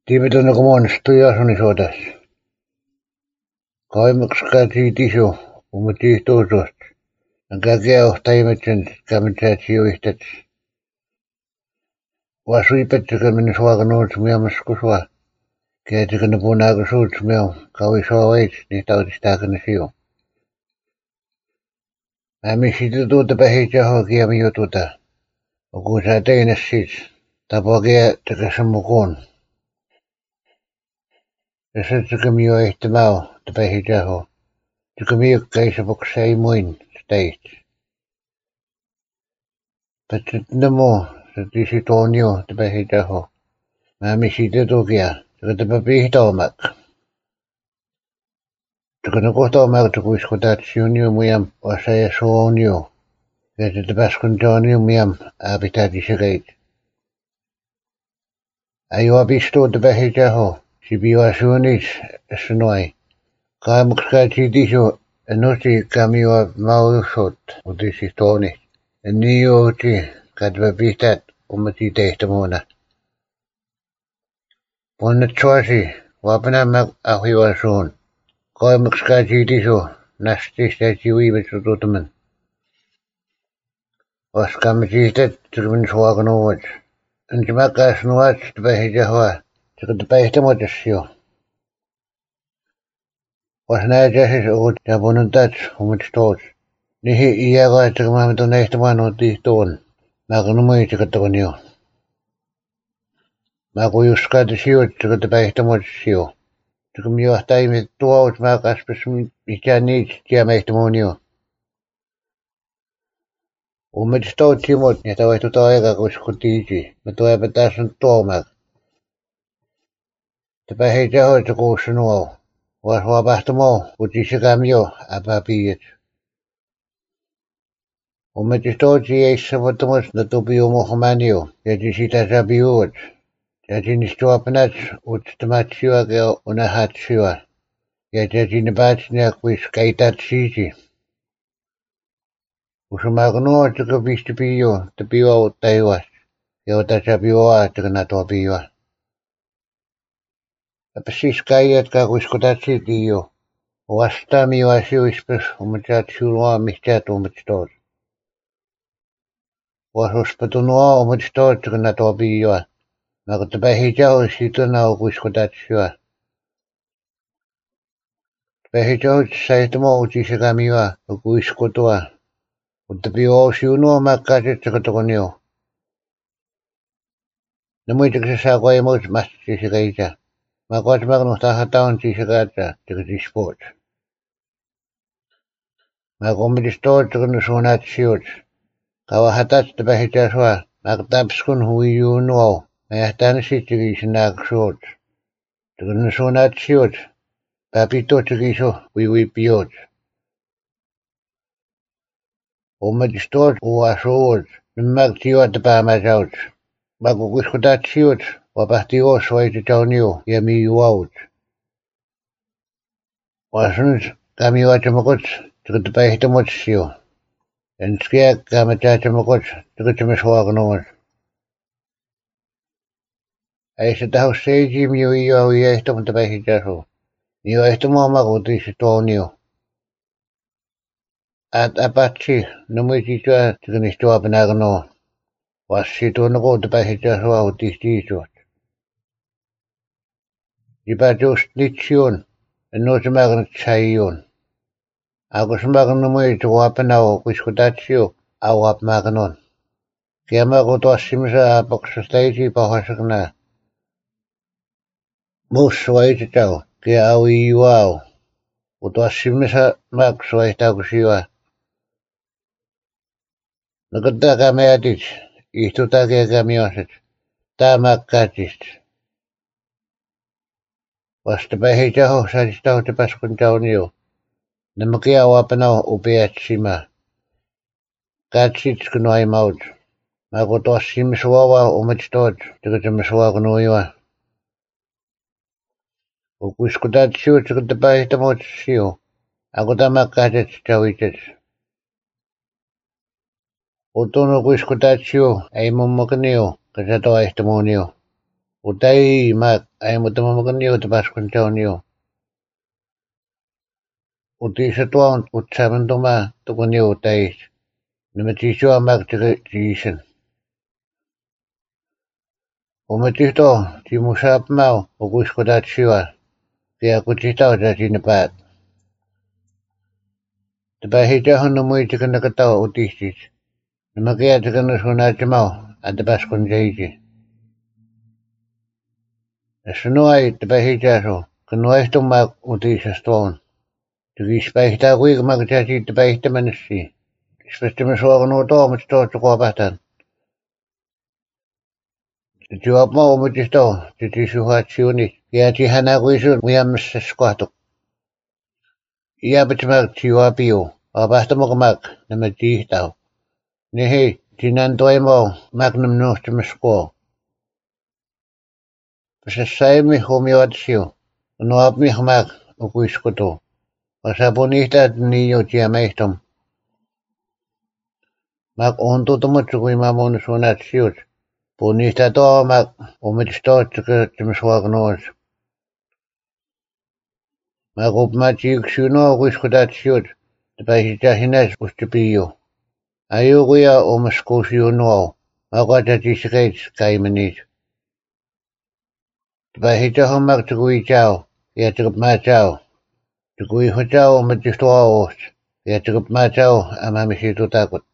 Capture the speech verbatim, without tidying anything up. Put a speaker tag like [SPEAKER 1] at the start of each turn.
[SPEAKER 1] Tiimetön kommunistujasuni sodas. Kaimukskati tisu, umuti tuusuot. Nagagao taimetsen kamitsaatioihtat. Wasuipetsika min suaganuut miamaskusua. Keetikana punaagasuut miam kawisawait ni tautistakana siu. Amisita tuuta pahijaho kiamiyututa. Okuusaa teinassit. Tapagia takasamukuun. Tasatsakamio ihtimau tapahijaho. Takamiyukkaisapuksa imuin stait. Patsatnamu sa tisitonio tapahijaho. Amisita tukia. Takatapapihitaumak. Takanakuhtaumak takuiskutatsiunio muyam wasaya suonio. Katatapaskuntaonio muyam apitatisagait. Ayuapisto tapahijaho. Sibiwasuunis sunoi. Kaamukskaatidisu anuti kamiwa mausot utisitoni. Niuti katapapihtat umati tehtamuna. Ponnatsuasi wapanamak ahiwasuun. Kaamukskaatidisu nastistatsiuivatsututuman. Waskamatihtat takamin suaganuvat. Antimakasnuat tapahijahwa. Takatapahitamutasio. Wasnaajasis uut japununtat umatstot. Nihi iyaga takamamatunehtamanu tihtuun. Makanumui takatakunio. Makuyuskatasiut takatapahitamutasio. Takamiyuahtaimit tuaut makaspas mijanit tiamehtamunio. Umatstot timut nitawaihtutaega kuskutiiji. Matuapatasun tuomak. Tapahijaho takuusanuau. Waswapahtumo utisakamio apapiyat. Umatstot eissapatamus natupiumuhamanio. Yatisitasapiuut. Yatinistuapanat utstamatsiuageo unahatsiua. Yatatinapatsniakuis kaitatsiisi. Usamaganua takapistipiyo tapiwa utaiwas. Yautasapiwa takanatuapiwa. Apasiskayat kakuiskutatsitiyo. Wastamiwasiuispas umatsatsiulua mihtat umatstot. Wasuspatunuo umatstot takanatuapiwa. Makatapahijaho situna ukuiskutatsiua. Tapahijaho saitamo utisakamiwa ukuiskutua. Utapiwa siunua makkasit takatakunio. Namui takasasaqaimut mastisakaita. Makwatmaknu tahataun tisakata takatisport. Makumitistot takanasunatsiut. Kawahatat tapahijaswa. Makatapskun huiyunuau. Mayahtaanasit takisanaaksuut. Takanasunatsiut. Papito takisu wiwipiut. Umatistot uasuut. Nummaktiwa tapamasaut. Makukuskutatsiut. Wapahtios waitatauniu yamiyuaut. Wasunut kamiwatamakut takatapahitamutsio. Yanskia kamatatamakut takatamaswaganuut. Aisatahusseiji miyuiyo iyaihtamatapahijasu. Niyoihtamuamakutisitoniu. At apatsi namuititua takanistuapanagano. Wassituunaku tapahijasua utihtiisuut. Ipatus nitsiun. Ennuusamaganatsaiyuun. Akusamaganamui tuwapanau kuiskutatsiu awapmaganon. Kiamakutuassimisa apaksustaisi pahasakna. Muussuaitatau kia awiyuau. Utuassimisa maksuaitaukusiwa. Nakatakameatit. Ihtutakiakamioset. Tamakkatit. Wastapahijaho saatistahu tapaskuntauniu. Namakia wapanau upeatsima. Katsit kunuaimaut. Makutuassimisuawa umatstot takatamaswakunuiwa. Ukuiskutatsiut takatapahitamutsiu. Akutamakkatit tawitat. Utunu kuiskutatsiu aimummakaniu kasatoaihtamuniu. Utai mak ay mo tamamakan niyo tapaskon taw niyo. Uti sa tuwan utsaman tuma tukon niyo utai. Namatisyo mak tiga tiisan. Umatito ti musap mau ugus ko dat siwa. Kaya kutitaw dati napat. Tabahita hon namoy tika nakatawa utisis. Namakaya tika nasunat mau at tapaskon jaiti. Sunuai tabahita so. Kanuai tumak utisas tuwan. Tugispahita kuig magtati tabahita manasi. Especially maswa no to mo to to ko batan. Tiwap mo mo to ti suha chiuni. Ya ti hana ko isun uyam sa squato. Iya bitmak tiwapio. Abasta mo kamak na mati tao. Nehe tinantoy mo magnum no tumasko. Pasasay mi homiwat siyo. Nuap mi hamak ukuis ko to. Pasabonita niyo tiya maistom. Mak onto tumutsukoy mamon sunat siyot. Bonita to mak umisto tsaka tumaswag noos. Mak upmachik suno kuiskudat siyot. Tapahita hinas ustupiyo. Ayo kuya umasko siyo no. Makwata tisikait kay manit. Tapahita humak tsukoy chao. Ya tsakap machao. Tsukoy ho chao umatisto aos. Ya tsakap machao amamisito takot.